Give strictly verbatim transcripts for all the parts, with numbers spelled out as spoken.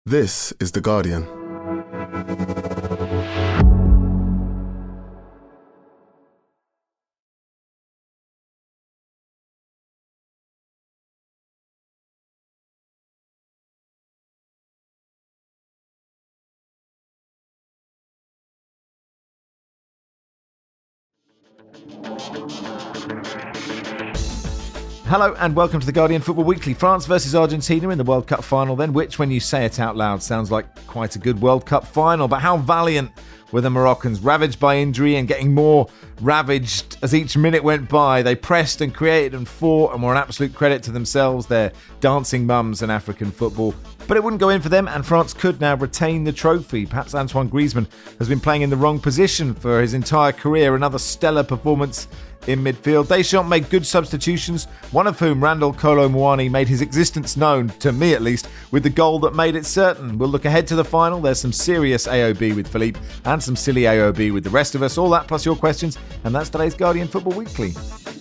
This is The Guardian. Hello and welcome to The Guardian Football Weekly. France versus Argentina in the World Cup final then, which when you say it out loud sounds like quite a good World Cup final. But how valiant were the Moroccans, ravaged by injury and getting more ravaged as each minute went by. They pressed and created and fought and were an absolute credit to themselves, their dancing mums and African football. But it wouldn't go in for them, and France could now retain the trophy. Perhaps Antoine Griezmann has been playing in the wrong position for his entire career. Another stellar performance in midfield. Deschamps made good substitutions, one of whom, Randall Kolo Muani, made his existence known, to me at least, with the goal that made it certain. We'll look ahead to the final. There's some serious A O B with Philippe and some silly A O B with the rest of us. All that plus your questions, and that's today's Guardian Football Weekly.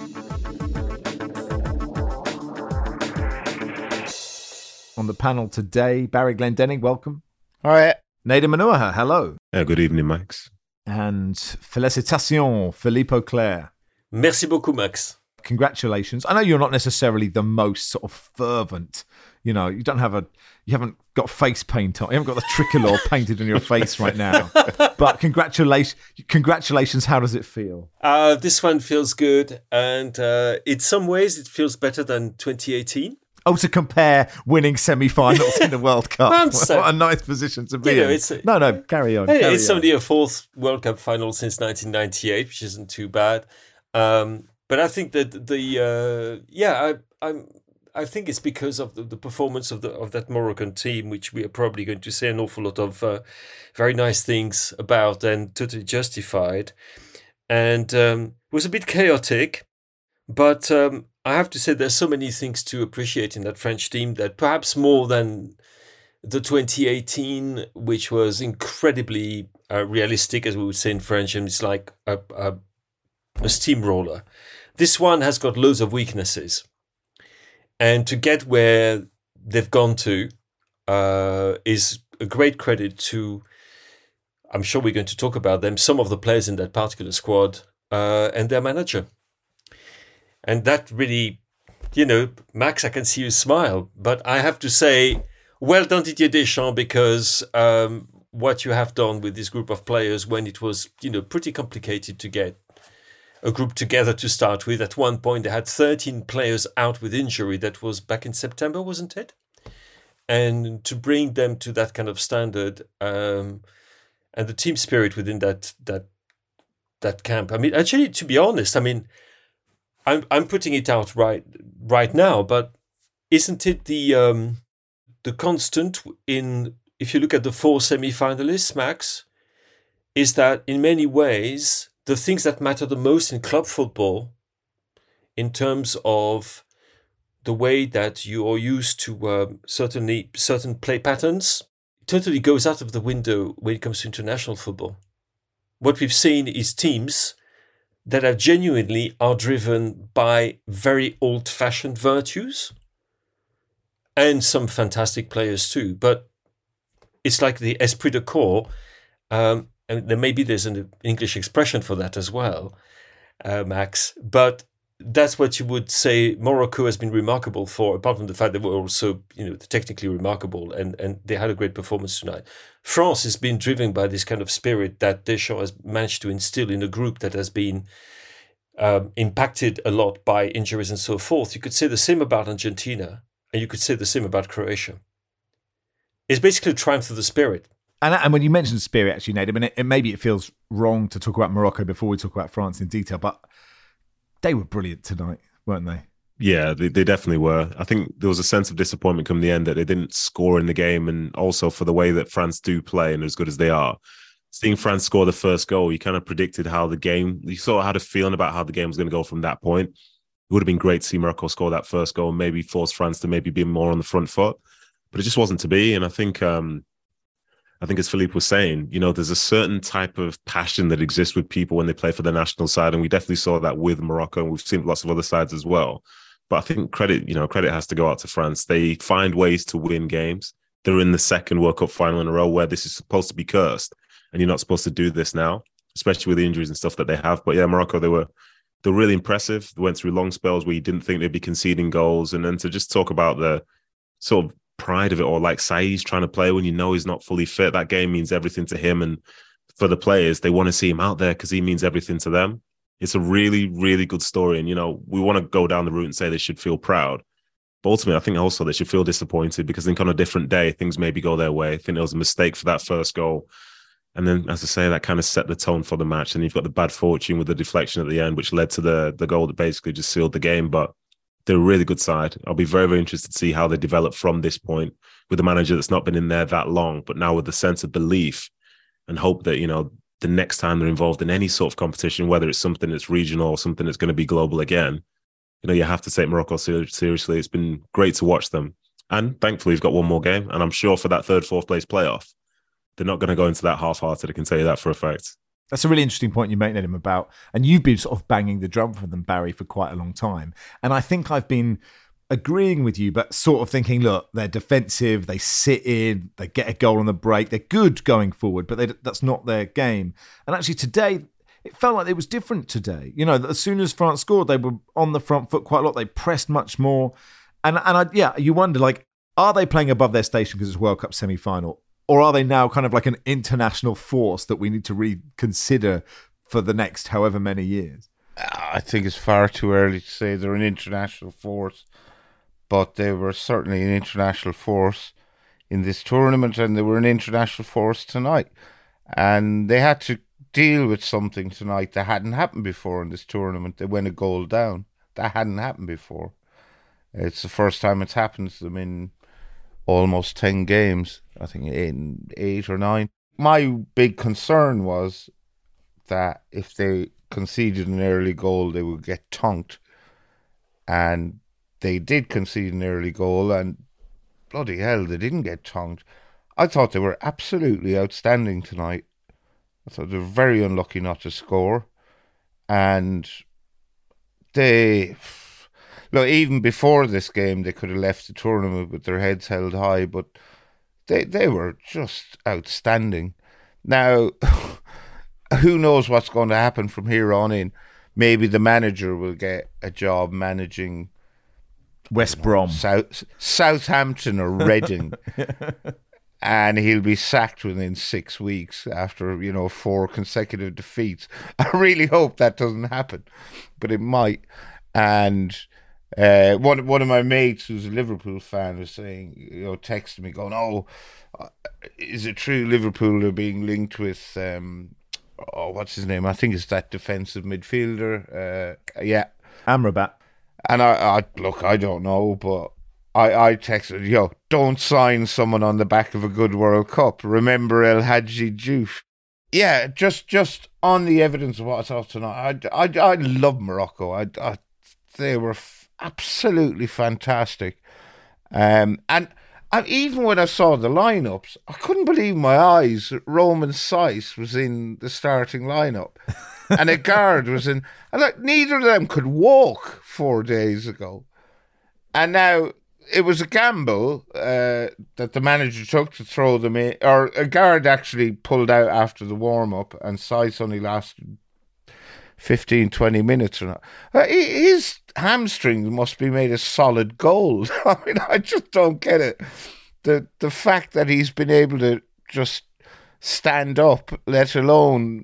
On the panel today, Barry Glendenning, welcome. All right. Nader Manuha, hello. Yeah, good evening, Max. And félicitations, Philippe Auclair. Merci beaucoup, Max. Congratulations. I know you're not necessarily the most sort of fervent, you know, you don't have a, you haven't got face paint on, you haven't got the tricolor painted on your face right now. But congratulations, congratulations. How does it feel? Uh, this one feels good. And uh, in some ways, it feels better than twenty eighteen. Oh, to compare winning semi-finals in the World Cup. So, what a nice position to be you know, in. it's a, no, no, carry on. Hey, carry it's on. only a fourth World Cup final since nineteen ninety-eight, which isn't too bad. Um, but I think that the uh, yeah, I I'm I think it's because of the, the performance of the of that Moroccan team, which we are probably going to say an awful lot of uh, very nice things about and totally justified. And um, it was a bit chaotic, but um, I have to say there's so many things to appreciate in that French team that perhaps more than the twenty eighteen, which was incredibly uh, realistic, as we would say in French, and it's like a, a, a steamroller. This one has got loads of weaknesses. And to get where they've gone to uh, is a great credit to, I'm sure we're going to talk about them, some of the players in that particular squad uh, and their manager. And that really, you know, Max, I can see you smile. But I have to say, well done, Didier Deschamps, because um, what you have done with this group of players when it was, you know, pretty complicated to get a group together to start with. At one point, they had thirteen players out with injury. That was back in September, wasn't it? And to bring them to that kind of standard um, and the team spirit within that that that camp. I mean, actually, to be honest, I mean, I'm I'm putting it out right right now, but isn't it the um, the constant in, if you look at the four semi-finalists, Max, is that in many ways the things that matter the most in club football, in terms of the way that you are used to uh, certainly certain play patterns, totally goes out of the window when it comes to international football. What we've seen is teams that are genuinely are driven by very old-fashioned virtues and some fantastic players too. But it's like the esprit de corps. Um, and there maybe there's an English expression for that as well, uh, Max. But that's what you would say Morocco has been remarkable for, apart from the fact that they were also, you know, technically remarkable and, and they had a great performance tonight. France has been driven by this kind of spirit that Deschamps has managed to instill in a group that has been um, impacted a lot by injuries and so forth. You could say the same about Argentina, and you could say the same about Croatia. It's basically a triumph of the spirit. And, and when you mentioned spirit, actually, Nate, I mean, it, it, maybe it feels wrong to talk about Morocco before we talk about France in detail, but they were brilliant tonight, weren't they? Yeah, they, they definitely were. I think there was a sense of disappointment come the end that they didn't score in the game, and also for the way that France do play and as good as they are. Seeing France score the first goal, you kind of predicted how the game, you sort of had a feeling about how the game was going to go from that point. It would have been great to see Morocco score that first goal and maybe force France to maybe be more on the front foot, but it just wasn't to be. And I think... Um, I think as Philippe was saying, you know, there's a certain type of passion that exists with people when they play for the national side. And we definitely saw that with Morocco, and we've seen lots of other sides as well. But I think credit, you know, credit has to go out to France. They find ways to win games. they're in the second World Cup final in a row where this is supposed to be cursed, and you're not supposed to do this now, especially with the injuries and stuff that they have. But yeah, Morocco, they were they were really impressive. They went through long spells where you didn't think they'd be conceding goals, and then to just talk about the sort of pride of it all, like Saïs trying to play when you know he's not fully fit. That game means everything to him, and for the players, they want to see him out there because he means everything to them. It's a really, really good story, and you know we want to go down the route and say they should feel proud. But ultimately, I think also they should feel disappointed because I think on a different day, things maybe go their way. I think there was a mistake for that first goal. And then, as I say, that kind of set the tone for the match. And you've got the bad fortune with the deflection at the end, which led to the, the goal that basically just sealed the game. But they're a really good side. I'll be very, very interested to see how they develop from this point with a manager that's not been in there that long, but now with the sense of belief, and hope that, you know, the next time they're involved in any sort of competition, whether it's something that's regional or something that's going to be global again, you know, you have to take Morocco seriously. It's been great to watch them. And thankfully, we've got one more game. And I'm sure for that third, fourth place playoff, they're not going to go into that half-hearted. I can tell you that for a fact. That's a really interesting point you make, Nedim, about, and you've been sort of banging the drum for them, Barry, for quite a long time. And I think I've been agreeing with you, but sort of thinking, look, they're defensive, they sit in, they get a goal on the break, they're good going forward, but they, that's not their game. And actually today, it felt like it was different today. You know, as soon as France scored, they were on the front foot quite a lot. They pressed much more. And, and I, yeah, you wonder, like, are they playing above their station because it's World Cup semi-final? Or are they now kind of like an international force that we need to reconsider for the next however many years? I think it's far too early to say they're an international force, but they were certainly an international force in this tournament, and they were an international force tonight. And they had to deal with something tonight that hadn't happened before in this tournament. They went a goal down. That hadn't happened before. It's the first time it's happened to them in almost ten games, I think in eight or nine. My big concern was that if they conceded an early goal, they would get tonked. And they did concede an early goal, and bloody hell, they didn't get tonked. I thought they were absolutely outstanding tonight. I thought they were very unlucky not to score. And they... Look, even before this game, they could have left the tournament with their heads held high, but they they were just outstanding. Now, who knows what's going to happen from here on in? Maybe the manager will get a job managing West Brom, South, Southampton or Reading, and he'll be sacked within six weeks after, you know, four consecutive defeats. I really hope that doesn't happen, but it might. And Uh, one one of my mates who's a Liverpool fan was saying, you know, texted me going, "Oh, is it true Liverpool are being linked with um, oh, what's his name? I think it's that defensive midfielder. Uh, yeah, Amrabat." And I, I look, I don't know, but I I texted, yo, don't sign someone on the back of a good World Cup. Remember El Hadji Diouf. Yeah, just just on the evidence of what I saw tonight, I I I love Morocco. I, I they were absolutely fantastic. Um, and and even when I saw the lineups, I couldn't believe my eyes that Romain Saïs was in the starting lineup. And Aguerd was in. And like, neither of them could walk four days ago. And now it was a gamble uh, that the manager took to throw them in. Or Aguerd actually pulled out after the warm-up, and Saïs only lasted fifteen, twenty minutes or not. Uh, his hamstring must be made of solid gold. I mean, I just don't get it. The the fact that he's been able to just stand up, let alone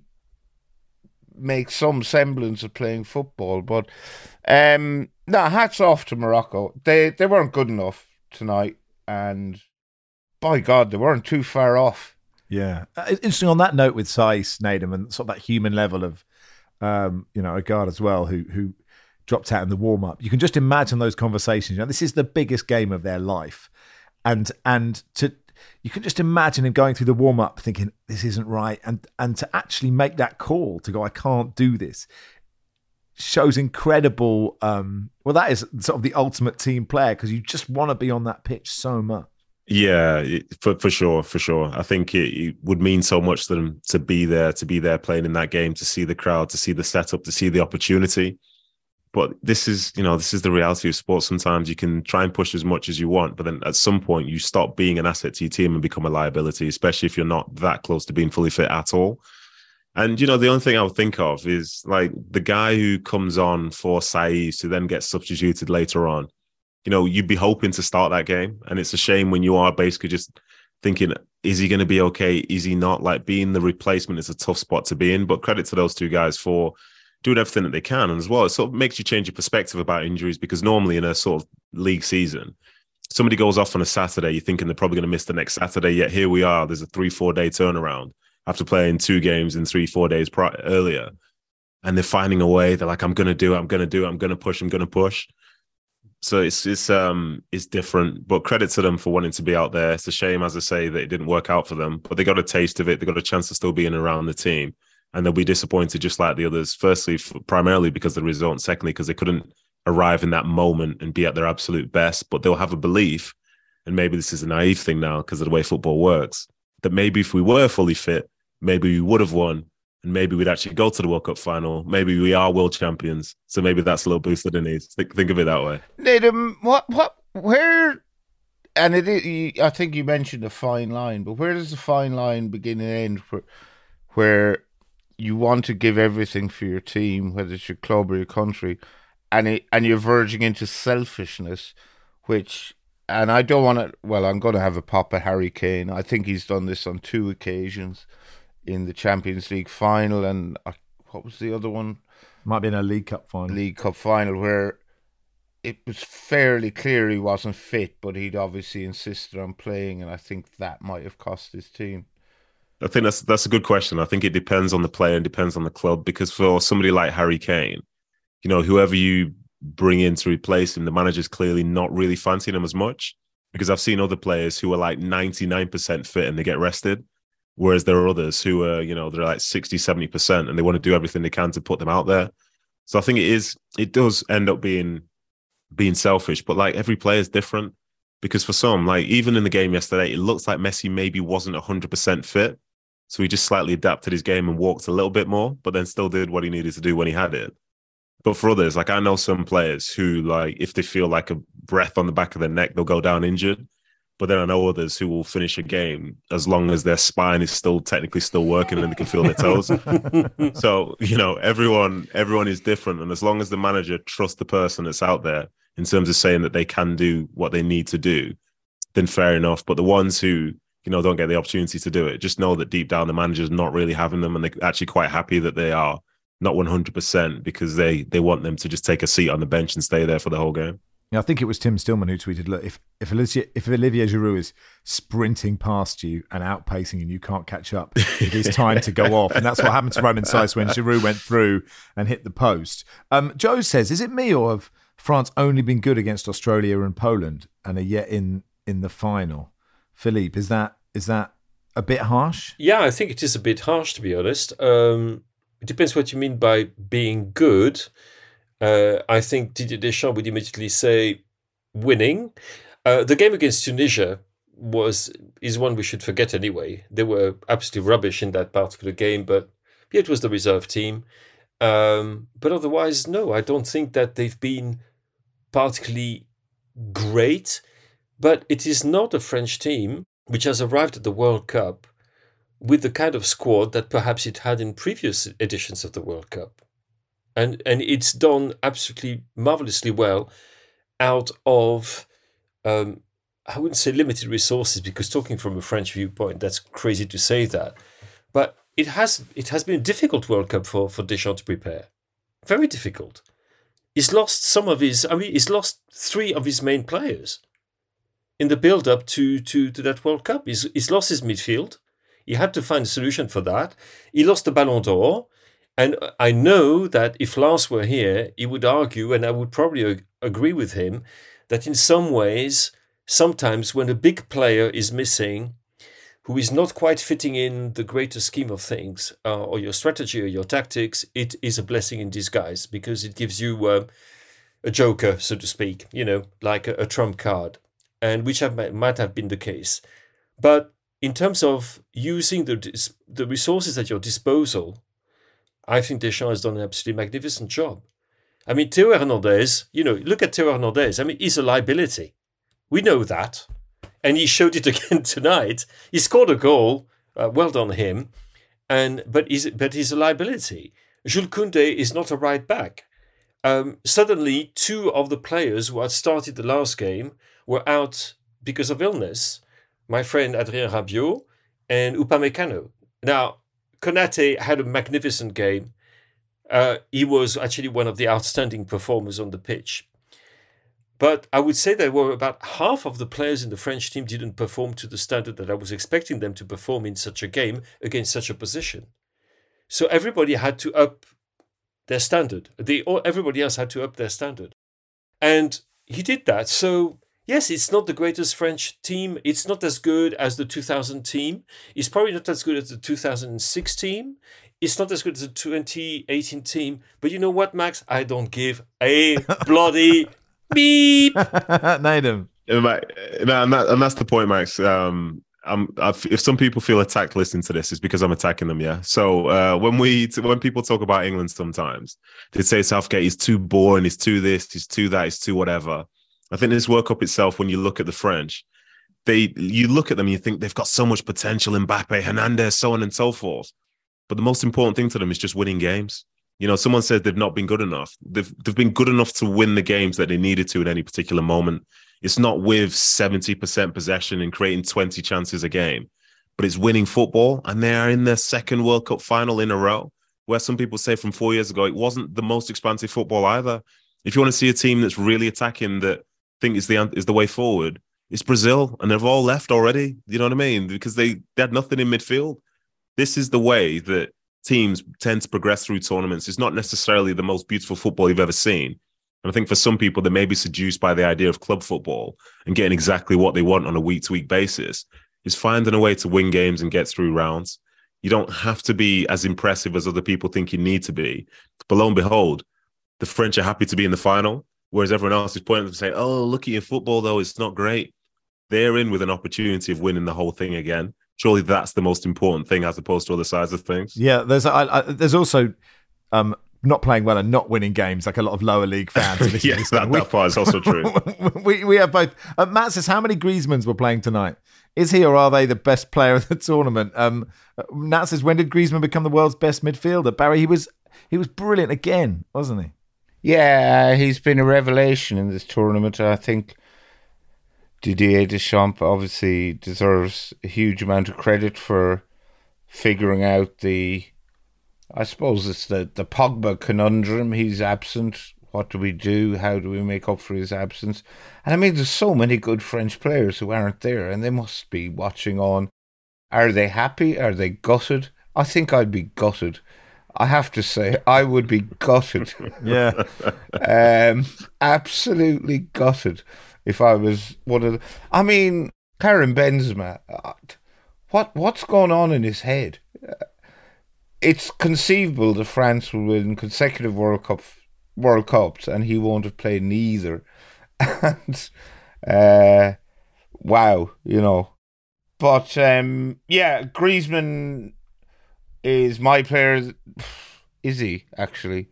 make some semblance of playing football. But um, no, hats off to Morocco. They they weren't good enough tonight, and by God, they weren't too far off. Yeah. Uh, interesting on that note with Saïs, Nedim, and sort of that human level of Um, you know, Aguerd as well, who who dropped out in the warm up. You can just imagine those conversations. You know, this is the biggest game of their life, and and to you can just imagine him going through the warm up, thinking this isn't right, and and to actually make that call to go, I can't do this, shows incredible. Um, well, that is sort of the ultimate team player, because you just want to be on that pitch so much. Yeah, for for sure, for sure. I think it, it would mean so much to them to be there, to be there playing in that game, to see the crowd, to see the setup, to see the opportunity. But this is, you know, this is the reality of sports. Sometimes you can try and push as much as you want, but then at some point you stop being an asset to your team and become a liability, especially if you're not that close to being fully fit at all. And, you know, the only thing I would think of is like the guy who comes on for Saiz to then get substituted later on. You know, you'd be hoping to start that game. And it's a shame when you are basically just thinking, is he going to be okay? Is he not? Like, being the replacement is a tough spot to be in. But credit to those two guys for doing everything that they can. And as well, it sort of makes you change your perspective about injuries, because normally in a sort of league season, somebody goes off on a Saturday, you're thinking they're probably going to miss the next Saturday. Yet here we are, there's a three, four day turnaround after playing two games in three, four days prior, earlier. And they're finding a way. They're like, I'm going to do it. I'm going to do it. I'm going to push. I'm going to push. So it's it's um it's different, but credit to them for wanting to be out there. It's a shame, as I say, that it didn't work out for them, but they got a taste of it. They got a chance to still be in and around the team, and they'll be disappointed just like the others. Firstly, for, primarily because of the result, and secondly because they couldn't arrive in that moment and be at their absolute best. But they'll have a belief, and maybe this is a naive thing now because of the way football works, that maybe if we were fully fit, maybe we would have won. And maybe we'd actually go to the World Cup final. Maybe we are world champions. So maybe that's a little boost that it needs. Think, think of it that way. Nathan, what, what, where, and it is, I think you mentioned a fine line, but where does the fine line begin and end where, where you want to give everything for your team, whether it's your club or your country, and it, and you're verging into selfishness, which, and I don't want to, well, I'm going to have a pop at Harry Kane. I think he's done this on two occasions. In the Champions League final, and uh, what was the other one? Might be in a League Cup final. League Cup final, where it was fairly clear he wasn't fit, but he'd obviously insisted on playing, and I think that might have cost his team. I think that's that's a good question. I think it depends on the player and depends on the club, because for somebody like Harry Kane, you know, whoever you bring in to replace him, the manager's clearly not really fancying him as much, because I've seen other players who are like ninety-nine percent fit and they get rested. Whereas there are others who are, you know, they're like sixty, seventy percent and they want to do everything they can to put them out there. So I think it is, it does end up being, being selfish, but like every player is different, because for some, like even in the game yesterday, it looks like Messi maybe wasn't one hundred percent fit. So he just slightly adapted his game and walked a little bit more, but then still did what he needed to do when he had it. But for others, like I know some players who, like, if they feel like a breath on the back of their neck, they'll go down injured. But then I know others who will finish a game as long as their spine is still technically still working and they can feel their toes. So, you know, everyone everyone is different. And as long as the manager trusts the person that's out there in terms of saying that they can do what they need to do, then fair enough. But the ones who, you know, don't get the opportunity to do it, just know that deep down the manager's not really having them, and they're actually quite happy that they are not one hundred percent, because they, they want them to just take a seat on the bench and stay there for the whole game. Yeah, I think it was Tim Stillman who tweeted, look, if if Olivier, if Olivier Giroud is sprinting past you and outpacing and you can't catch up, it is time to go off. And that's what happened to Romain Saïss when Giroud went through and hit the post. Um, Joe says, is it me, or have France only been good against Australia and Poland and are yet in, in the final? Philippe, is that is that a bit harsh? Yeah, I think it is a bit harsh, to be honest. Um, it depends what you mean by being good. Uh, I think Didier Deschamps would immediately say winning. Uh, the game against Tunisia was is one we should forget anyway. They were absolutely rubbish in that particular game, but yeah, it was the reserve team. Um, but otherwise, no, I don't think that they've been particularly great. But it is not a French team which has arrived at the World Cup with the kind of squad that perhaps it had in previous editions of the World Cup. And and it's done absolutely marvelously well out of, um, I wouldn't say limited resources, because talking from a French viewpoint, that's crazy to say that. But it has it has been a difficult World Cup for, for Deschamps to prepare. Very difficult. He's lost some of his, I mean, he's lost three of his main players in the build-up to, to, to that World Cup. He's, he's lost his midfield. He had to find a solution for that. He lost the Ballon d'Or. And I know that if Lars were here, he would argue, and I would probably ag- agree with him, that in some ways, sometimes when a big player is missing, who is not quite fitting in the greater scheme of things, uh, or your strategy or your tactics, it is a blessing in disguise, because it gives you uh, a joker, so to speak, you know, like a, a trump card, and which have, might have been the case. But in terms of using the the resources at your disposal, I think Deschamps has done an absolutely magnificent job. I mean, Theo Hernandez, you know, look at Theo Hernandez. I mean, he's a liability. We know that. And he showed it again tonight. He scored a goal. Uh, well done him. And but he's but he's a liability. Jules Koundé is not a right back. Um, suddenly, two of the players who had started the last game were out because of illness. My friend Adrien Rabiot and Upamecano. Now, Konate had a magnificent game. Uh, he was actually one of the outstanding performers on the pitch. But I would say there were about half of the players in the French team didn't perform to the standard that I was expecting them to perform in such a game against such a position. So everybody had to up their standard. They, or everybody else had to up their standard. And he did that. So, yes, it's not the greatest French team. It's not as good as the two thousand team. It's probably not as good as the two thousand six team. It's not as good as the twenty eighteen team. But you know what, Max? I don't give a bloody beep. Nadim. And, that, and that's the point, Max. Um, I'm, if some people feel attacked listening to this, it's because I'm attacking them. Yeah. So uh, when we when people talk about England, sometimes they say Southgate is too boring, he's too this, he's too that, he's too whatever. I think this World Cup itself, when you look at the French, they you look at them and you think they've got so much potential. Mbappe, Hernandez, so on and so forth. But the most important thing to them is just winning games. You know, someone said they've not been good enough. They've they've been good enough to win the games that they needed to at any particular moment. It's not with seventy percent possession and creating twenty chances a game, but it's winning football. And they are in their second World Cup final in a row, where some people say from four years ago, it wasn't the most expansive football either. If you want to see a team that's really attacking, that think is the is the way forward, it's Brazil. And they've all left already. You know what I mean? Because they, they had nothing in midfield. This is the way that teams tend to progress through tournaments. It's not necessarily the most beautiful football you've ever seen. And I think for some people, they may be seduced by the idea of club football and getting exactly what they want on a week-to-week basis, is finding a way to win games and get through rounds. You don't have to be as impressive as other people think you need to be. But lo and behold, the French are happy to be in the final, whereas everyone else is pointing to say, oh, look at your football, though, it's not great. They're in with an opportunity of winning the whole thing again. Surely that's the most important thing as opposed to other sides of things. Yeah, there's I, I, there's also um, not playing well and not winning games, like a lot of lower league fans. Yes, that, that part is also true. we we have both. Uh, Matt says, how many Griezmanns were playing tonight? Is he or are they the best player of the tournament? Um, Nat says, when did Griezmann become the world's best midfielder? Barry, he was he was brilliant again, wasn't he? Yeah, he's been a revelation in this tournament. I think Didier Deschamps obviously deserves a huge amount of credit for figuring out the, I suppose it's the, the Pogba conundrum. He's absent. What do we do? How do we make up for his absence? And I mean, there's so many good French players who aren't there, and they must be watching on. Are they happy? Are they gutted? I think I'd be gutted. I have to say, I would be gutted. Yeah. um, absolutely gutted. If I was one of the, I mean, Karim Benzema, what what's going on in his head? It's conceivable that France will win consecutive World Cup World Cups and he won't have played in either. And uh, wow, you know. But um, yeah, Griezmann is my player. Is he actually?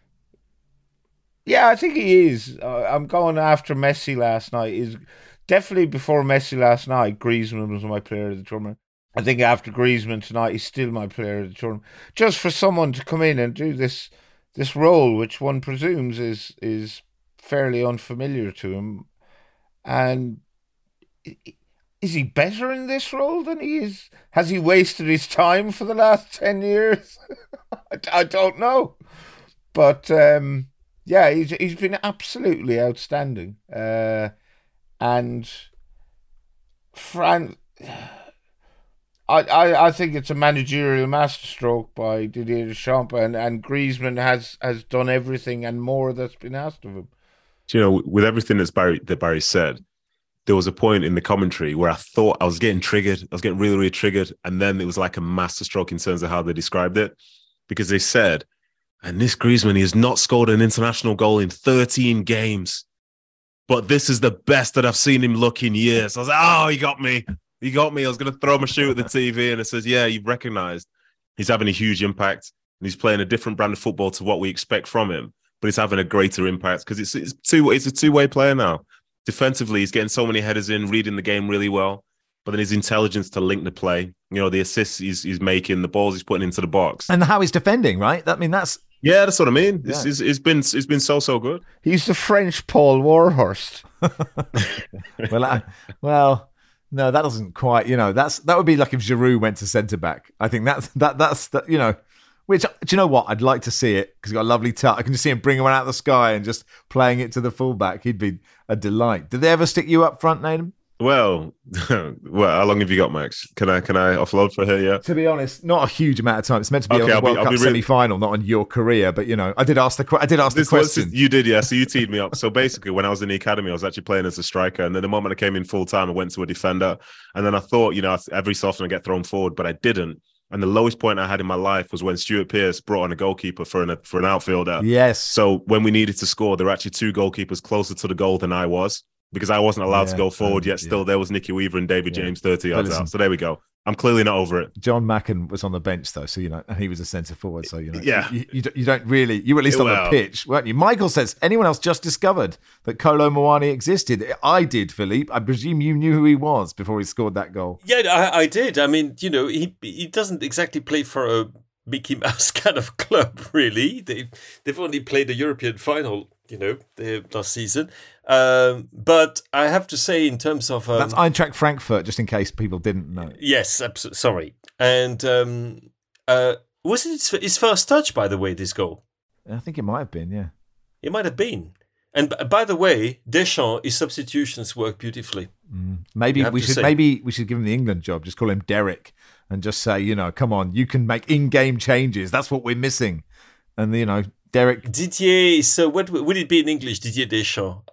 Yeah, I think he is. Uh, I'm going after Messi last night. Is definitely before Messi last night, Griezmann was my player of the tournament. I think after Griezmann tonight, he's still my player of the tournament. Just for someone to come in and do this this role, which one presumes is is fairly unfamiliar to him. And is he better in this role than he is? Has he wasted his time for the last ten years? I don't know. But um yeah, he's he's been absolutely outstanding, uh, and Fran. I, I, I think it's a managerial masterstroke by Didier Deschamps, and, and Griezmann has, has done everything and more that's been asked of him. You know, with everything that's Barry that Barry said, there was a point in the commentary where I thought I was getting triggered. I was getting really, really triggered, and then it was like a masterstroke in terms of how they described it, because they said, and this Griezmann, he has not scored an international goal in thirteen games. But this is the best that I've seen him look in years. I was like, oh, he got me. He got me. I was going to throw my shoe at the T V. And it says, yeah, you've recognised he's having a huge impact. And he's playing a different brand of football to what we expect from him. but it's having a greater impact because it's it's two it's a two way player now. Defensively, he's getting so many headers in, reading the game really well. But then his intelligence to link the play, you know, the assists he's, he's making, the balls he's putting into the box, and how he's defending, right? I mean, that's yeah, that's what I mean. Yeah. It's, it's, it's been it's been so so good. He's the French Paul Warhurst. well, I, well, no, that doesn't quite. You know, that's that would be like if Giroud went to centre back. I think that's that that's that. You know, which do you know what? I'd like to see it because he's got a lovely touch. I can just see him bringing one out of the sky and just playing it to the fullback. He'd be a delight. Did they ever stick you up front, Nathan? Well, well, how long have you got, Max? Can I can I offload for her yet? To be honest, not a huge amount of time. It's meant to be Okay, on the I'll be- World I'll Cup be really- semi-final, not on your career. But you know, I did ask the que- I did ask This the was question. you did, yeah. So you teed me up. So basically, when I was in the academy, I was actually playing as a striker, and then the moment I came in full time, I went to a defender, and then I thought, you know, every so often I get thrown forward, but I didn't. And the lowest point I had in my life was when Stuart Pearce brought on a goalkeeper for an for an outfielder. Yes. So when we needed to score, there were actually two goalkeepers closer to the goal than I was, because I wasn't allowed Yeah, to go forward, um, yet still yeah. there was Nicky Weaver and David Yeah. James thirty yards listen- out. So there we go. I'm clearly not over it. John Macken was on the bench though, so you know, and he was a centre forward. So you know, Yeah. you, you, don't- you don't really, you were at least on Well- the pitch, weren't you? Michael says, anyone else just discovered that Kolo Muani existed? I did, Philippe. I presume you knew who he was before he scored that goal. Yeah, I, I did. I mean, you know, he he doesn't exactly play for a Mickey Mouse kind of club, really. They they've only played a European final, you know, the last season. Um, but I have to say, in terms of um, That's Eintracht Frankfurt, just in case people didn't know. yes, abso- sorry, and um, uh, was it his, his first touch, by the way? This goal, I think it might have been, yeah. it might have been. And b- by the way, Deschamps, his substitutions work beautifully. Maybe You have we to should say. maybe we should give him the England job. Just call him Derek and just say, you know, come on, you can make in-game changes. That's what we're missing. And you know, Derek Didier, so what would it be in English? Didier Deschamps,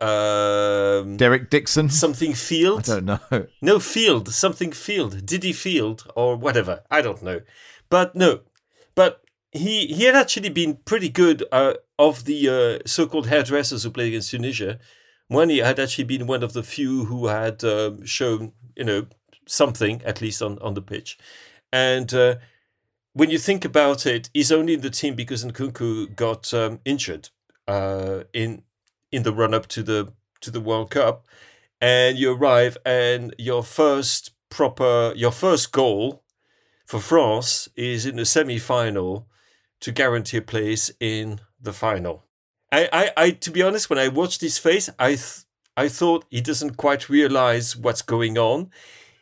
um, Derek Dixon. something Field. I don't know. No, Field, something Field, Diddy Field, or whatever. I don't know. But no, but he he had actually been pretty good uh, of the uh, so-called hairdressers who played against Tunisia. Moani had actually been one of the few who had um, shown, you know, something, at least on, on the pitch. And uh, when you think about it, he's only in the team because Nkunku got um, injured uh, in in the run-up to the to the World Cup. And you arrive, and your first proper, your first goal for France is in the semi-final to guarantee a place in the final. I, I, I to be honest, when I watched his face, I, th- I thought he doesn't quite realize what's going on.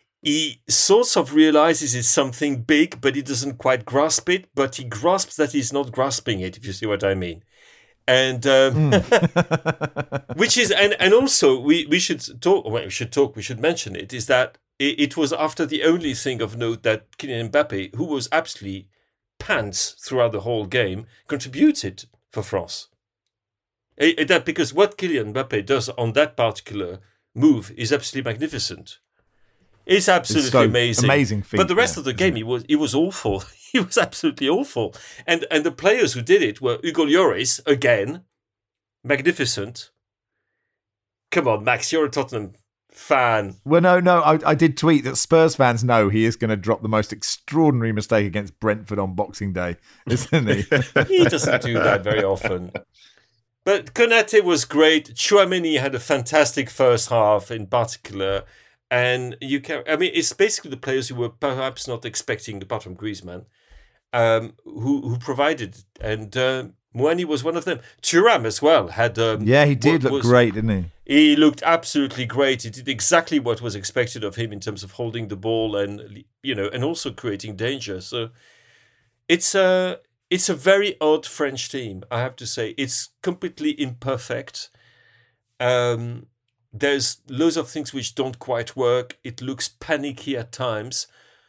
He sort of realizes it's something big, but he doesn't quite grasp it. But he grasps that he's not grasping it, if you see what I mean. And um, which is and, and also we, we should talk well, we should talk we should mention it is that it, it was after the only thing of note that Kylian Mbappe, who was absolutely pants throughout the whole game, contributed for France. Eh, eh, that because what Kylian Mbappe does on that particular move is absolutely magnificent. It's absolutely so amazing. amazing feat, But the rest yeah, of the isn't game, he was he was awful. He was absolutely awful. And and the players who did it were Hugo Lloris, again, magnificent. Come on, Max, you're a Tottenham fan. Well, no, no. I, I did tweet that Spurs fans know he is going to drop the most extraordinary mistake against Brentford on Boxing Day, isn't he? He doesn't do that very often. But Konate was great. Chouameni had a fantastic first half in particular. And you can, I mean, it's basically the players who were perhaps not expecting, apart from Griezmann, um, who who provided. And uh, Moani was one of them. Thuram as well had. Um, Yeah, he did what look was- great, didn't he? He looked absolutely great. He did exactly what was expected of him in terms of holding the ball and, you know, and also creating danger. So it's a it's a very odd French team, I have to say. It's completely imperfect. Um, there's loads of things which don't quite work. It looks panicky at times.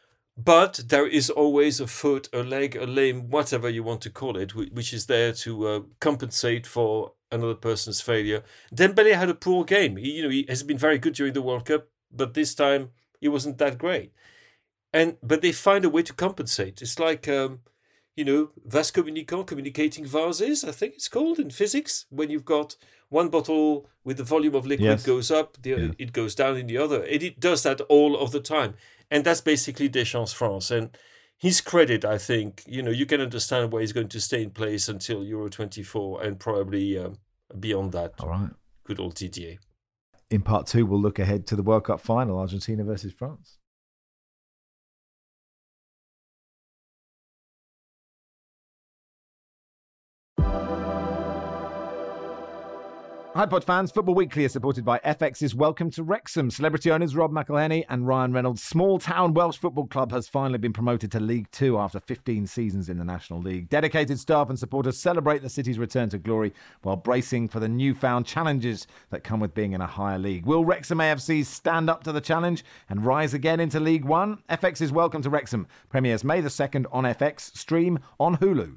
But there is always a foot, a leg, a limb, whatever you want to call it, wh- which is there to uh, compensate for another person's failure. Dembele had a poor game. He, you know, he has been very good during the World Cup, but this time he wasn't that great. And but they find a way to compensate. It's like um, you know, vase communicant, communicating vases, I think it's called in physics. When you've got one bottle with the volume of liquid Yes. goes up, the, Yeah. it goes down in the other. And it does that all of the time. And that's basically Deschamps' France. And his credit, I think, you know, you can understand why he's going to stay in place until Euro twenty-four and probably um, beyond that. All right. Good old Didier. In part two, we'll look ahead to the World Cup final, Argentina versus France. Hi, Pod fans. Football Weekly is supported by F X's Welcome to Wrexham. Celebrity owners Rob McElhenney and Ryan Reynolds' small-town Welsh football club has finally been promoted to League Two after fifteen seasons in the National League. Dedicated staff and supporters celebrate the city's return to glory while bracing for the newfound challenges that come with being in a higher league. Will Wrexham A F C stand up to the challenge and rise again into League One? F X's Welcome to Wrexham premieres May the second on F X, stream on Hulu.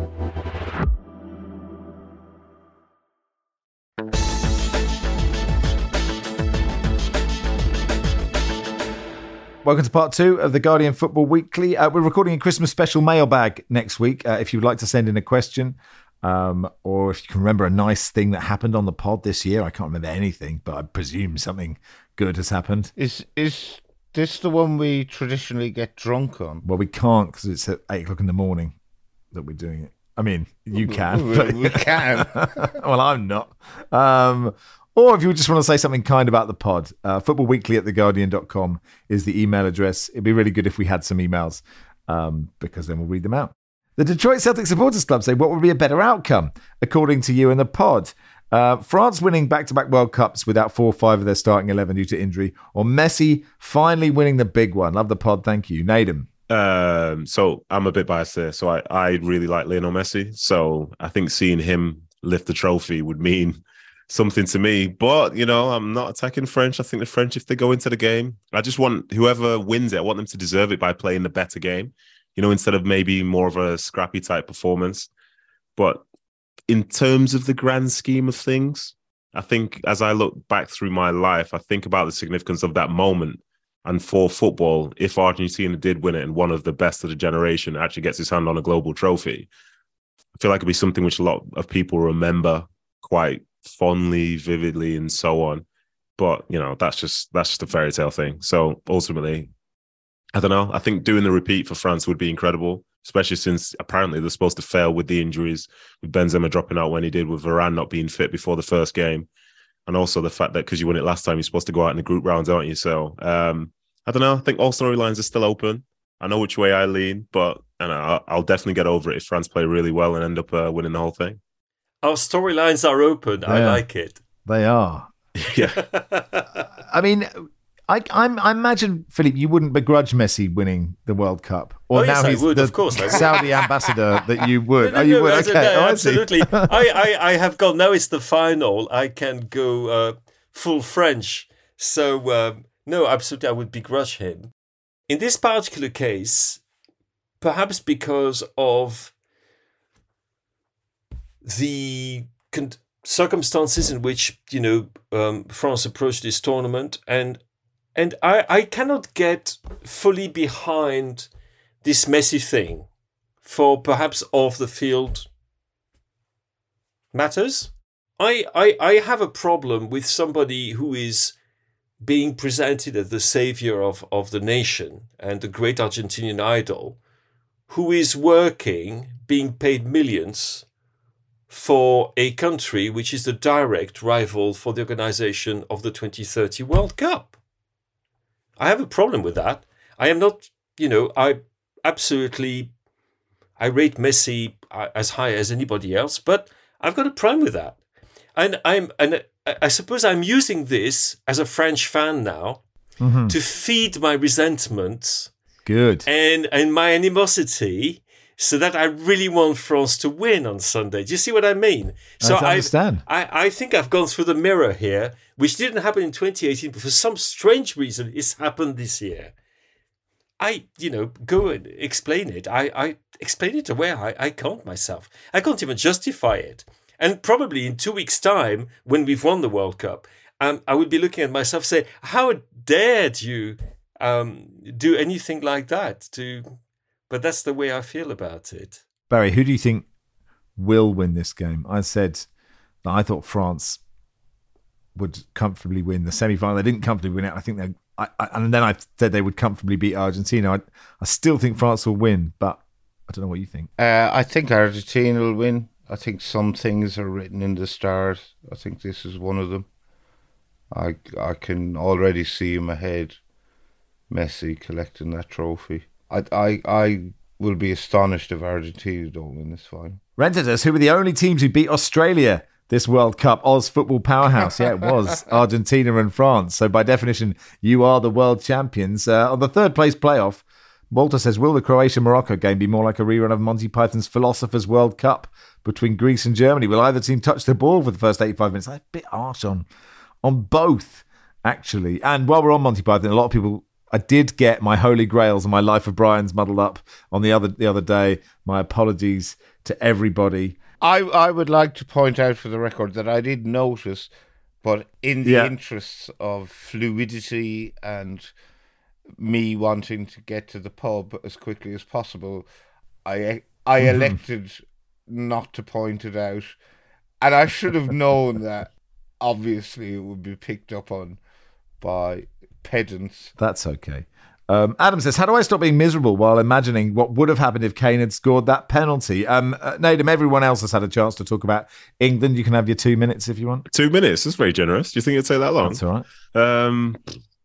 Welcome to part two of the Guardian Football Weekly. Uh, we're recording a Christmas special mailbag next week. Uh, if you'd like to send in a question, um, or if you can remember a nice thing that happened on the pod this year, I can't remember anything, but I presume something good has happened. Is is this the one we traditionally get drunk on? Well, we can't because it's at eight o'clock in the morning that we're doing it. I mean, you can. We, but... we can. Well, I'm not. Um, Or if you just want to say something kind about the pod, uh, footballweekly at theguardian dot com is the email address. It'd be really good if we had some emails um, because then we'll read them out. The Detroit Celtic Supporters Club say, what would be a better outcome, according to you and the pod? Uh, France winning back-to-back World Cups without four or five of their starting eleven due to injury, or Messi finally winning the big one? Love the pod. Thank you. Nadim. Um, so I'm a bit biased there. So I, I really like Lionel Messi. So I think seeing him lift the trophy would mean something to me, but you know, I'm not attacking French. I think the French, if they go into the game, I just want whoever wins it, I want them to deserve it by playing the better game, you know, instead of maybe more of a scrappy type performance. But in terms of the grand scheme of things, I think as I look back through my life, I think about the significance of that moment. And for football, if Argentina did win it and one of the best of the generation actually gets his hand on a global trophy, I feel like it'd be something which a lot of people remember quite fondly, vividly, and so on. But you know, that's just that's just a fairy tale thing. So ultimately, I don't know. I think doing the repeat for France would be incredible, especially since apparently they're supposed to fail with the injuries, with Benzema dropping out when he did, with Varane not being fit before the first game, and also the fact that because you won it last time, you're supposed to go out in the group rounds, aren't you? So um, I don't know. I think all storylines are still open. I know which way I lean, but and I'll, I'll definitely get over it if France play really well and end up uh, winning the whole thing. Our storylines are open. They I are. like it. They are. Yeah. I mean, I, I'm, I imagine, Philippe, you wouldn't begrudge Messi winning the World Cup. Or Oh, now yes, I he's would, the of course I would. Saudi ambassador that you would. No, oh, no, you no, would? no, Okay. no, Oh, I see. absolutely. I, I, I have gone. Now it's the final. I can go uh, full French. So, um, no, absolutely, I would begrudge him. In this particular case, perhaps because of the con- circumstances in which, you know, um, France approached this tournament, and and I, I cannot get fully behind this Messi thing for perhaps off the field matters. I, I I have a problem with somebody who is being presented as the savior of, of the nation and the great Argentinian idol, who is working, being paid millions for a country which is the direct rival for the organization of the twenty thirty World Cup. I have a problem with that. I am not, you know, I absolutely, I rate Messi as high as anybody else, but I've got a problem with that. And I'm, and I suppose I'm using this as a French fan now Mm-hmm. to feed my resentment Good. and and my animosity, so that I really want France to win on Sunday. Do you see what I mean? So I understand. I, I think I've gone through the mirror here, which didn't happen in twenty eighteen, but for some strange reason, it's happened this year. I, you know, go and explain it. I, I explain it away. I, I can't myself. I can't even justify it. And probably in two weeks' time, when we've won the World Cup, um, I would be looking at myself saying, how dared you um, do anything like that? To, But that's the way I feel about it. Barry, who do you think will win this game? I said that I thought France would comfortably win the semi-final. They didn't comfortably win it. I think they're I, I, and then I said they would comfortably beat Argentina. I, I still think France will win, but I don't know what you think. Uh, I think Argentina will win. I think some things are written in the stars. I think this is one of them. I I can already see him ahead, Messi collecting that trophy. I I I will be astonished if Argentina don't win this final. Renters, who were the only teams who beat Australia this World Cup? Oz football powerhouse. Yeah, it was Argentina and France. So by definition, you are the world champions. Uh, on the third place playoff, Walter says, will the Croatia-Morocco game be more like a rerun of Monty Python's Philosopher's World Cup between Greece and Germany? Will either team touch the ball for the first eighty-five minutes? That's a bit harsh on, on both, actually. And while we're on Monty Python, a lot of people... I did get my Holy Grails and my Life of Brian's muddled up on the other the other day. My apologies to everybody. I, I would like to point out for the record that I did notice, but in the Yeah. interests of fluidity and me wanting to get to the pub as quickly as possible, I I Mm-hmm. elected not to point it out. And I should have known that obviously it would be picked up on by pedants. That's okay. Um, Adam says, how do I stop being miserable while imagining what would have happened if Kane had scored that penalty? Um, uh, Nadem, everyone else has had a chance to talk about England. You can have your two minutes if you want. Two minutes. That's very generous. Do you think it'd take that long? That's all right. Um,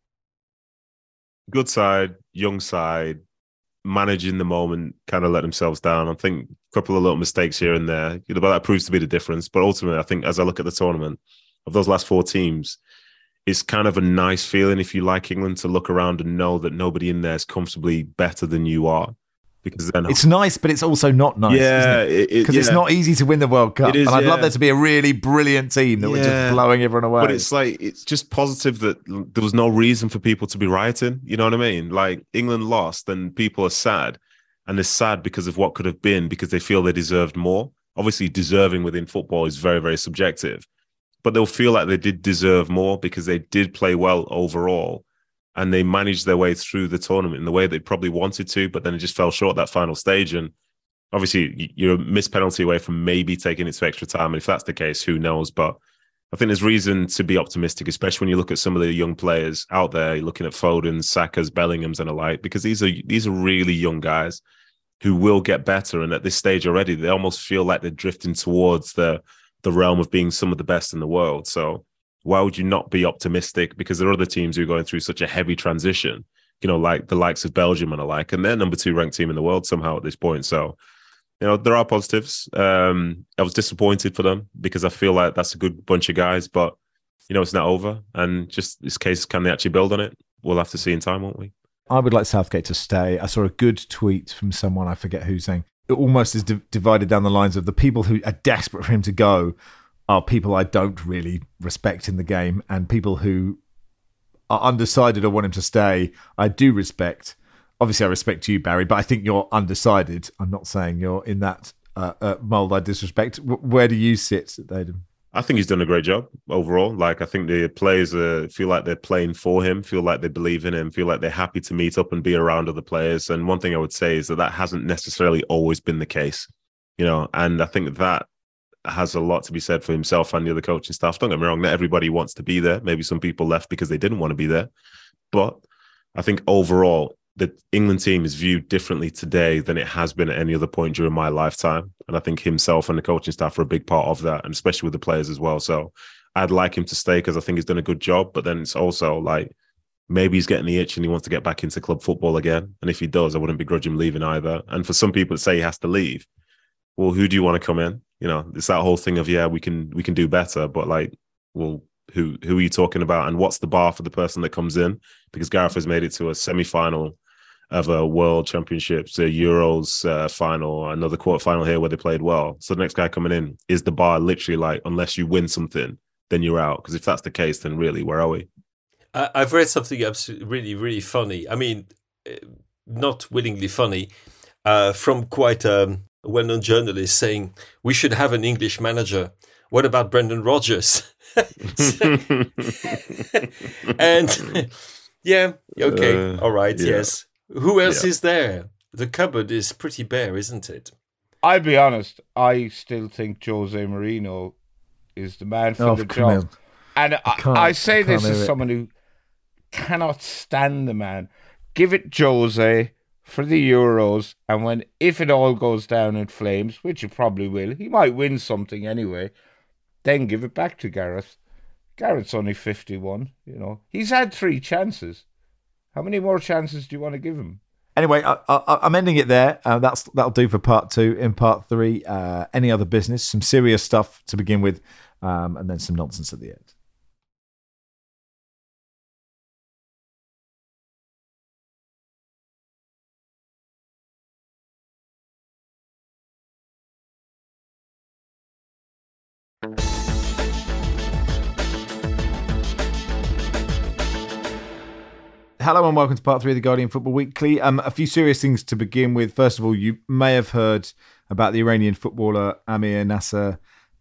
good side, young side, managing the moment, kind of let themselves down. I think a couple of little mistakes here and there, you know, but that proves to be the difference. But ultimately, I think as I look at the tournament, of those last four teams, it's kind of a nice feeling, if you like England, to look around and know that nobody in there is comfortably better than you are. Because then It's nice, but it's also not nice. Yeah, Because it- it's yeah. not easy to win the World Cup. It is, and I'd love yeah. there to be a really brilliant team that were Yeah. just blowing everyone away. But it's like, it's just positive that there was no reason for people to be rioting. You know what I mean? Like, England lost and people are sad. And they're sad because of what could have been, because they feel they deserved more. Obviously, deserving within football is very, very subjective. But they'll feel like they did deserve more because they did play well overall. And they managed their way through the tournament in the way they probably wanted to, but then it just fell short that final stage. And obviously, you're a missed penalty away from maybe taking it to extra time. And if that's the case, who knows? But I think there's reason to be optimistic, especially when you look at some of the young players out there. You're looking at Foden's, Saka's, Bellingham's and the like, because these are these are really young guys who will get better. And at this stage already, they almost feel like they're drifting towards the, the realm of being some of the best in the world. So why would you not be optimistic? Because there are other teams who are going through such a heavy transition, you know, like the likes of Belgium and the like, and they're number two ranked team in the world somehow at this point. So, you know, there are positives. Um, I was disappointed for them because I feel like that's a good bunch of guys, but, you know, it's not over. And just this case, can they actually build on it? We'll have to see in time, won't we? I would like Southgate to stay. I saw a good tweet from someone, I forget who, saying it almost is di- divided down the lines of the people who are desperate for him to go are people I don't really respect in the game, and people who are undecided or want him to stay, I do respect. Obviously, I respect you, Barry, but I think you're undecided. I'm not saying you're in that uh, uh, mould I disrespect. W- where do you sit, Aidan? I think he's done a great job overall. Like, I think the players uh, feel like they're playing for him, feel like they believe in him, feel like they're happy to meet up and be around other players. And one thing I would say is that that hasn't necessarily always been the case, you know, and I think that has a lot to be said for himself and the other coaching staff. Don't get me wrong, not everybody wants to be there. Maybe some people left because they didn't want to be there. But I think overall, the England team is viewed differently today than it has been at any other point during my lifetime. And I think himself and the coaching staff are a big part of that, and especially with the players as well. So I'd like him to stay because I think he's done a good job. But then it's also like, maybe he's getting the itch and he wants to get back into club football again. And if he does, I wouldn't begrudge him leaving either. And for some people that say he has to leave, well, who do you want to come in? You know, it's that whole thing of, yeah, we can we can do better. But like, well, who who are you talking about? And what's the bar for the person that comes in? Because Gareth has made it to a semi-final of a World Championships, a Euros uh, final, another quarter-final here where they played well. So the next guy coming in, is the bar literally like, unless you win something, then you're out? Because if that's the case, then really, where are we? I, I've read something absolutely really, really funny. I mean, uh, not willingly funny, uh, from quite um, a well-known journalist saying, we should have an English manager. What about Brendan Rodgers? And yeah, okay, Uh, all right, yeah. yes. Who else Yeah. is there? The cupboard is pretty bare, isn't it? I'll be honest, I still think Jose Mourinho is the man for Oh, the come job. on. And I, can't- I say I can't this hear as it. someone who cannot stand the man. Give it Jose for the Euros, and when if it all goes down in flames, which it probably will, he might win something anyway, then give it back to Gareth. Gareth's only fifty-one, you know. He's had three chances. How many more chances do you want to give him? Anyway, I, I, I'm ending it there. Uh, that's that'll do for part two. In part three, uh, any other business, some serious stuff to begin with, um, and then some nonsense at the end. Hello and welcome to part three of the Guardian Football Weekly. Um, a few serious things to begin with. First of all, you may have heard about the Iranian footballer Amir Nasser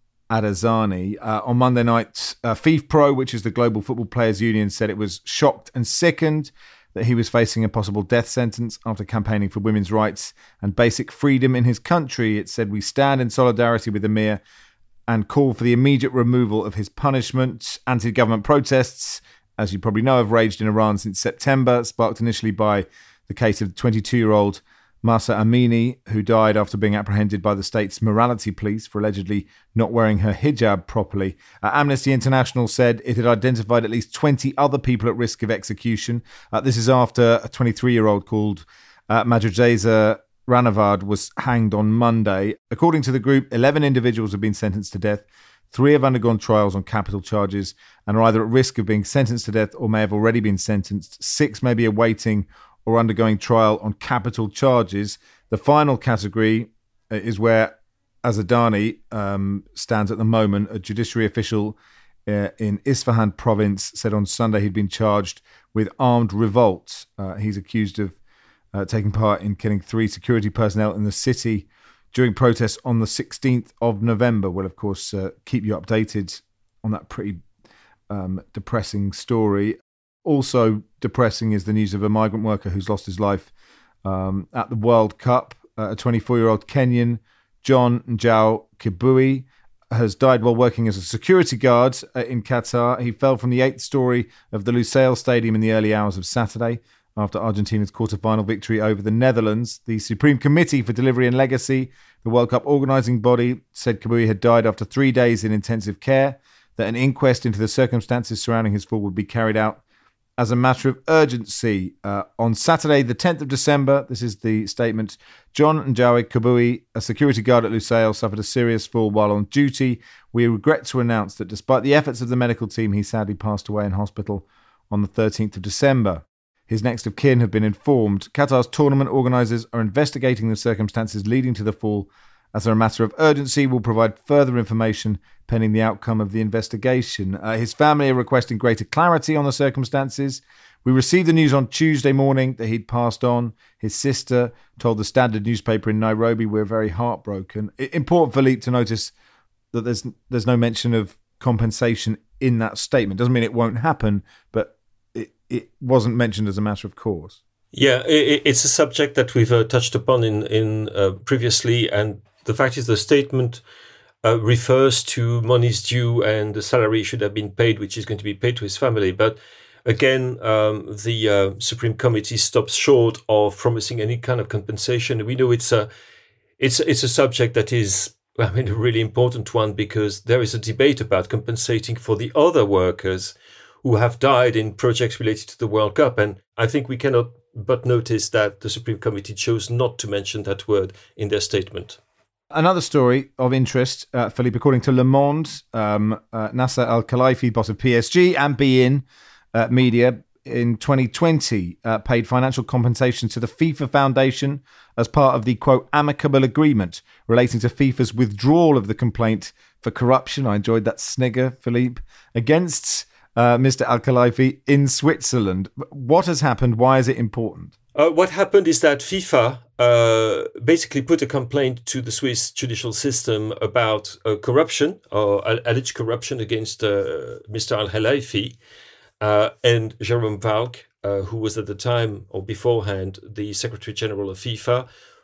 Adazani. Uh, on Monday night, uh, FIFPro, which is the Global Football Players Union, said it was shocked and sickened that he was facing a possible death sentence after campaigning for women's rights and basic freedom in his country. It said, "We stand in solidarity with Amir and call for the immediate removal of his punishment." Anti-government protests, as you probably know, have raged in Iran since September, sparked initially by the case of twenty-two-year-old Mahsa Amini, who died after being apprehended by the state's morality police for allegedly not wearing her hijab properly. Uh, Amnesty International said it had identified at least twenty other people at risk of execution. Uh, this is after a twenty-three-year-old called uh, Majoreza Ranavad was hanged on Monday. According to the group, eleven individuals have been sentenced to death. Three have undergone trials on capital charges and are either at risk of being sentenced to death or may have already been sentenced. Six may be awaiting or undergoing trial on capital charges. The final category is where Azadani um, stands at the moment. A judiciary official uh, in Isfahan province said on Sunday he'd been charged with armed revolt. Uh, he's accused of uh, taking part in killing three security personnel in the city during protests on the sixteenth of November. We'll, of course, uh, keep you updated on that pretty um, depressing story. Also depressing is the news of a migrant worker who's lost his life um, at the World Cup. Uh, a twenty-four-year-old Kenyan, John Njau Kibui, has died while working as a security guard uh, in Qatar. He fell from the eighth story of the Lusail Stadium in the early hours of Saturday after Argentina's quarter-final victory over the Netherlands. The Supreme Committee for Delivery and Legacy, the World Cup organising body, said Kibui had died after three days in intensive care, that an inquest into the circumstances surrounding his fall would be carried out as a matter of urgency. Uh, on Saturday, the tenth of December, this is the statement, John Njawe Kibui, a security guard at Lusail, suffered a serious fall while on duty. We regret to announce that despite the efforts of the medical team, he sadly passed away in hospital on the thirteenth of December. His next of kin have been informed. Qatar's tournament organisers are investigating the circumstances leading to the fall. As a matter of urgency, we'll provide further information pending the outcome of the investigation. Uh, his family are requesting greater clarity on the circumstances. We received the news on Tuesday morning that he'd passed on. His sister told the Standard newspaper in Nairobi, "We're very heartbroken." It, important, Philippe, to notice that there's there's no mention of compensation in that statement. Doesn't mean it won't happen, but it, it wasn't mentioned as a matter of course. Yeah, it, it's a subject that we've uh, touched upon in, in uh, previously, and the fact is the statement uh, refers to monies due and the salary should have been paid, which is going to be paid to his family. But again, um, the uh, Supreme Committee stops short of promising any kind of compensation. We know it's a, it's, it's a subject that is, I mean, a really important one, because there is a debate about compensating for the other workers who have died in projects related to the World Cup. And I think we cannot but notice that the Supreme Committee chose not to mention that word in their statement. Another story of interest, uh, Philippe, according to Le Monde, um, uh, Nasser Al-Khelaifi, boss of P S G and beIN uh, Media, in twenty twenty uh, paid financial compensation to the FIFA Foundation as part of the, quote, amicable agreement relating to FIFA's withdrawal of the complaint for corruption. I enjoyed that snigger, Philippe, against uh, Mister Al-Khelaifi in Switzerland. What has happened? Why is it important? Uh, what happened is that FIFA uh, basically put a complaint to the Swiss judicial system about uh, corruption or alleged corruption against uh, Mister Al-Khelaifi uh, and Jérôme Valk, uh, who was at the time or beforehand the Secretary General of FIFA,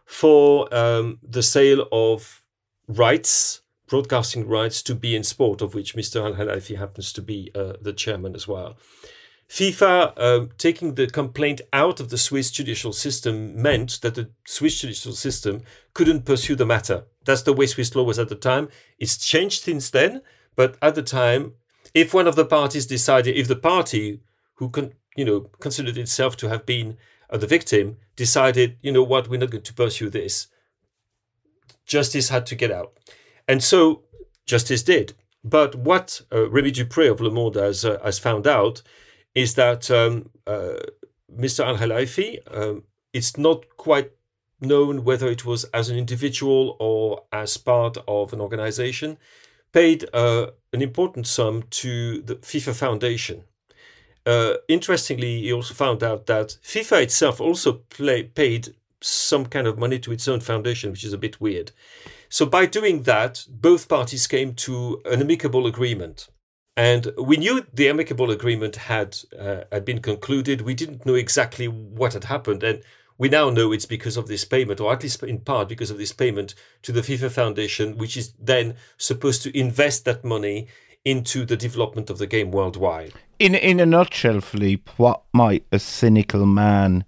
for um, the sale of rights, broadcasting rights to beIN Sport, of which Mister Al-Khelaifi happens to be uh, the chairman as well. FIFA uh, taking the complaint out of the Swiss judicial system meant that the Swiss judicial system couldn't pursue the matter. That's the way Swiss law was at the time. It's changed since then, but at the time, if one of the parties decided, if the party who con, you know considered itself to have been uh, the victim decided, you know what, we're not going to pursue this, justice had to get out, and so justice did. But what uh, Rémi Dupré of Le Monde has uh, has found out is that um, uh, Mister Al-Khelaifi, um, it's not quite known whether it was as an individual or as part of an organization, paid uh, an important sum to the FIFA Foundation. Uh, interestingly, he also found out that FIFA itself also play, paid some kind of money to its own foundation, which is a bit weird. So by doing that, both parties came to an amicable agreement. And we knew the amicable agreement had uh, had been concluded. We didn't know exactly what had happened. And we now know it's because of this payment, or at least in part because of this payment to the FIFA Foundation, which is then supposed to invest that money into the development of the game worldwide. In in a nutshell, Philippe, what might a cynical man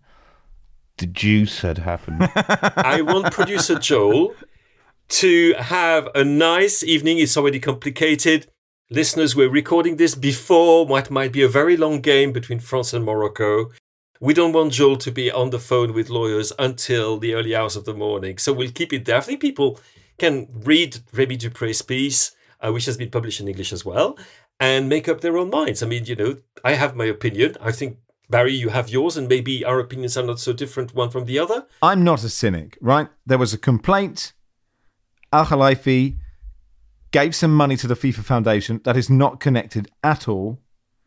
deduce had happened? I want producer Joel to have a nice evening. It's already complicated. Listeners, we're recording this before what might be a very long game between France and Morocco. We don't want Joel to be on the phone with lawyers until the early hours of the morning. So we'll keep it there. I think people can read Rémi Dupré's piece, uh, which has been published in English as well, and make up their own minds. I mean, you know, I have my opinion. I think, Barry, you have yours, and maybe our opinions are not so different one from the other. I'm not a cynic, right? There was a complaint. Al-Khelaifi gave some money to the FIFA Foundation. That is not connected at all.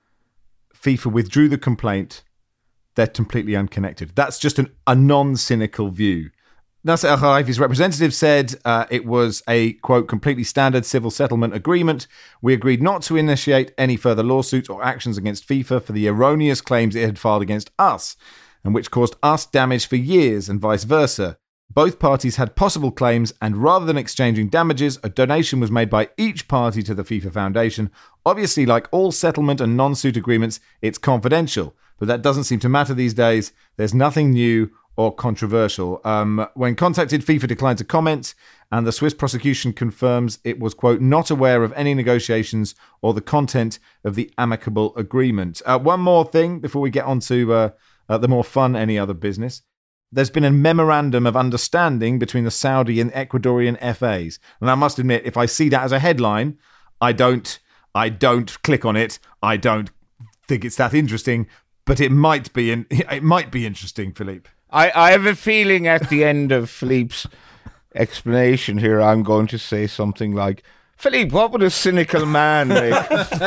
FIFA withdrew the complaint. They're completely unconnected. That's just an, a non-cynical view. Nasser Al-Khelaifi's representative said uh, it was a, quote, completely standard civil settlement agreement. We agreed not to initiate any further lawsuits or actions against FIFA for the erroneous claims it had filed against us, and which caused us damage for years and vice versa. Both parties had possible claims, and rather than exchanging damages, a donation was made by each party to the FIFA Foundation. Obviously, like all settlement and non-suit agreements, it's confidential, but that doesn't seem to matter these days. There's nothing new or controversial. Um, when contacted, FIFA declined to comment, and the Swiss prosecution confirms it was, quote, not aware of any negotiations or the content of the amicable agreement. Uh, one more thing before we get on to uh, uh, the more fun any other business. There's been a memorandum of understanding between the Saudi and Ecuadorian F As. And I must admit, if I see that as a headline, I don't I don't click on it. I don't think it's that interesting, but it might be in, it might be interesting, Philippe. I, I have a feeling at the end of Philippe's explanation here, I'm going to say something like, Philippe, what would a cynical man make?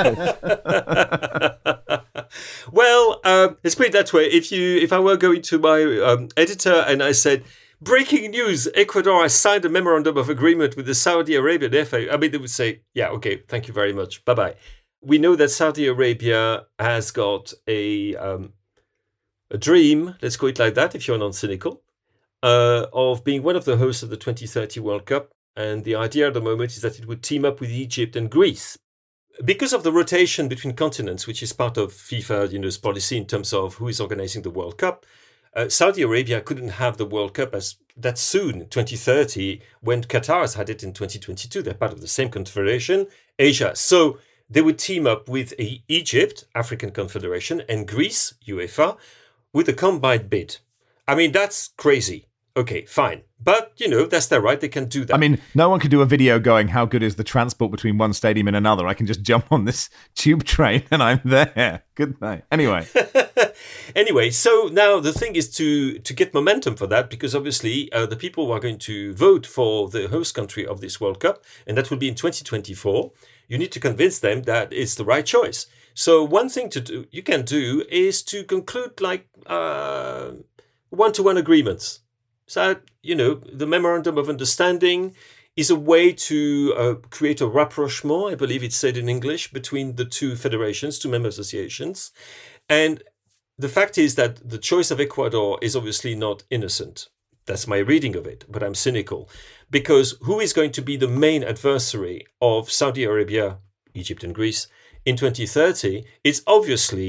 Well, um, let's put it that way. If you, if I were going to my um, editor and I said, breaking news, Ecuador has signed a memorandum of agreement with the Saudi Arabian F A, I mean, they would say, yeah, okay, thank you very much. Bye-bye. We know that Saudi Arabia has got a um, a dream, let's call it like that, if you're non-cynical, uh, of being one of the hosts of the twenty thirty World Cup. And the idea at the moment is that it would team up with Egypt and Greece. Because of the rotation between continents, which is part of FIFA, you know's policy in terms of who is organizing the World Cup, uh, Saudi Arabia couldn't have the World Cup as that soon, twenty thirty, when Qatar has had it in twenty twenty-two. They're part of the same confederation, Asia. So they would team up with Egypt, African Confederation, and Greece, UEFA, with a combined bid. I mean, that's crazy. Okay, fine. But, you know, that's their right. They can do that. I mean, no one can do a video going, how good is the transport between one stadium and another? I can just jump on this tube train and I'm there. Good night. Anyway. Anyway, so now the thing is to, to get momentum for that, because obviously uh, the people who are going to vote for the host country of this World Cup, and that will be in twenty twenty-four, you need to convince them that it's the right choice. So one thing to do, you can do is to conclude like uh, one-to-one agreements. So, you know, the Memorandum of Understanding is a way to uh, create a rapprochement, I believe it's said in English, between the two federations, two member associations. And the fact is that the choice of Ecuador is obviously not innocent. That's my reading of it, but I'm cynical. Because who is going to be the main adversary of Saudi Arabia, Egypt and Greece in twenty thirty? It's obviously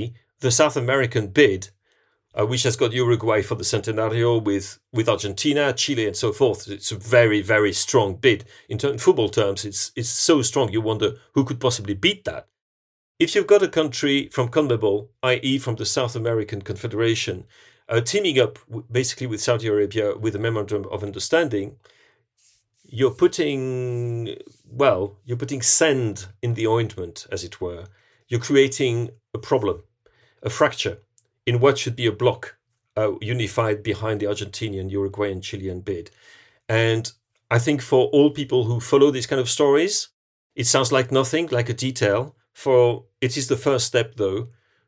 the South American bid, uh, which has got Uruguay for the Centenario with, with Argentina, Chile, and so forth. It's a very, very strong bid. In term, football terms, it's it's so strong you wonder who could possibly beat that. If you've got a country from CONMEBOL, that is from the South American Confederation, uh, teaming up w- basically with Saudi Arabia with a memorandum of understanding, you're putting, well, you're putting sand in the ointment, as it were. You're creating a problem, a fracture in what should be a bloc uh, unified behind the Argentinian, Uruguayan, Chilean bid. And I think for all people who follow these kind of stories, it sounds like nothing, like a detail. For it is the first step, though,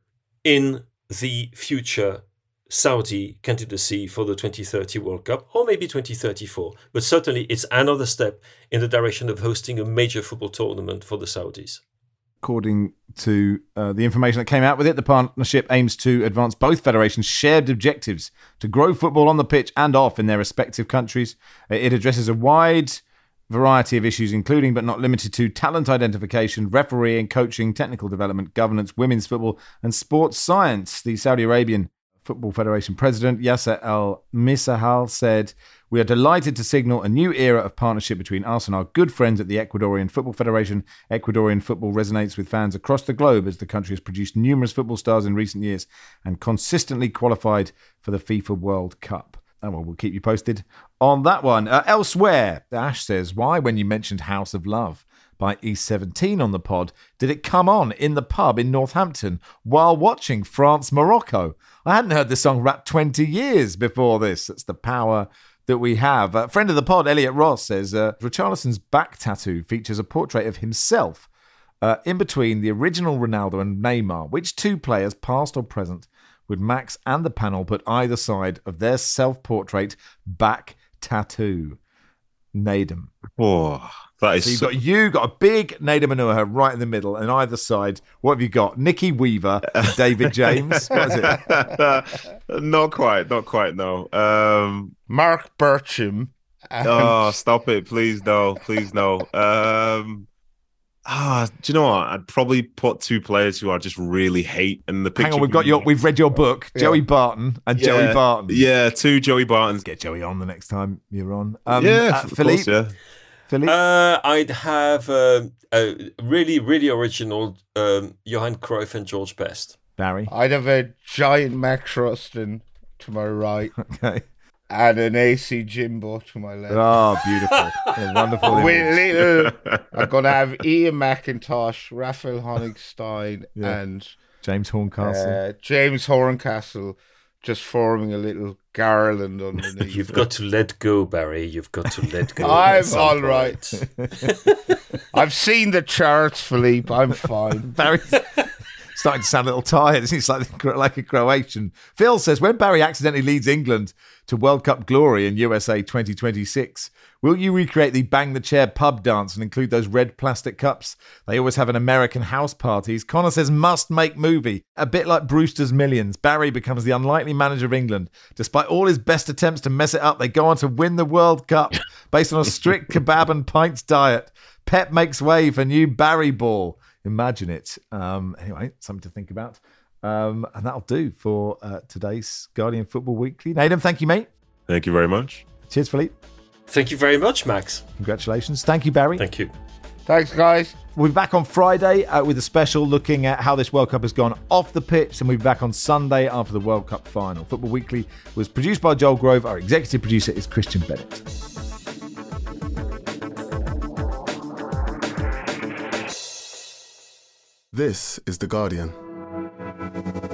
in the future Saudi candidacy for the twenty thirty World Cup, or maybe twenty thirty-four. But certainly it's another step in the direction of hosting a major football tournament for the Saudis. According to uh, the information that came out with it, the partnership aims to advance both federations' shared objectives to grow football on the pitch and off in their respective countries. It addresses a wide variety of issues, including but not limited to talent identification, refereeing, coaching, technical development, governance, women's football, and sports science. The Saudi Arabian Football Federation President Yasser Al-Misahal said, "We are delighted to signal a new era of partnership between us and our good friends at the Ecuadorian Football Federation. Ecuadorian football resonates with fans across the globe as the country has produced numerous football stars in recent years and consistently qualified for the FIFA World Cup." And well, we'll keep you posted on that one. Uh, elsewhere, Ash says, why, when you mentioned House of Love by E seventeen on the pod, did it come on in the pub in Northampton while watching France-Morocco? I hadn't heard this song rap twenty years before this. That's the power that we have. A friend of the pod, Elliot Ross, says uh, Richarlison's back tattoo features a portrait of himself uh, in between the original Ronaldo and Neymar. Which two players, past or present, would Max and the panel put either side of their self-portrait back tattoo? Nedum. Oh, that is so you've so... got you got a big Nedum Onuoha right in the middle, and either side, what have you got? Nicky Weaver, David James. What is it? Not quite, not quite. No. Um, Mark Bircham. And... Oh, stop it, please no, please no. Um, Ah, do you know what? I'd probably put two players who I just really hate in the picture. Hang on, we've got your, we've read your book, yeah. Joey Barton and yeah. Joey Barton. Yeah, two Joey Bartons. Get Joey on the next time you're on. Um, yeah, uh, Philippe. Course, yeah. Philippe? Uh, I'd have uh, a really, really original um, Johan Cruyff and George Best. Barry. I'd have a giant Max Rustin to my right. Okay. And an A C Jimbo to my left. Oh, beautiful. A wonderful With little, I'm going to have Ian McIntosh, Raphael Honigstein, yeah. and James Horncastle. Uh, James Horncastle just forming a little garland underneath. You've got to let go, Barry. You've got to let go. I'm all right. I've seen the charts, Philippe. I'm fine. Barry's starting to sound a little tired. He's like, like a Croatian. Phil says, when Barry accidentally leads England to World Cup glory in U S A twenty twenty-six, will you recreate the bang the chair pub dance and include those red plastic cups they always have in American house parties? Connor says, must make movie. A bit like Brewster's Millions, Barry becomes the unlikely manager of England. Despite all his best attempts to mess it up, they go on to win the World Cup based on a strict kebab and pints diet. Pep makes way for new Barry Ball. Imagine it. Um, anyway, something to think about. Um, and that'll do for uh, today's Guardian Football Weekly. Nedum, thank you, mate. Thank you very much. Cheers, Philippe. Thank you very much, Max. Congratulations. Thank you, Barry. Thank you. Thanks, guys. We'll be back on Friday uh, with a special looking at how this World Cup has gone off the pitch, and we'll be back on Sunday after the World Cup final. Football Weekly was produced by Joel Grove. Our executive producer is Christian Bennett. This is The Guardian.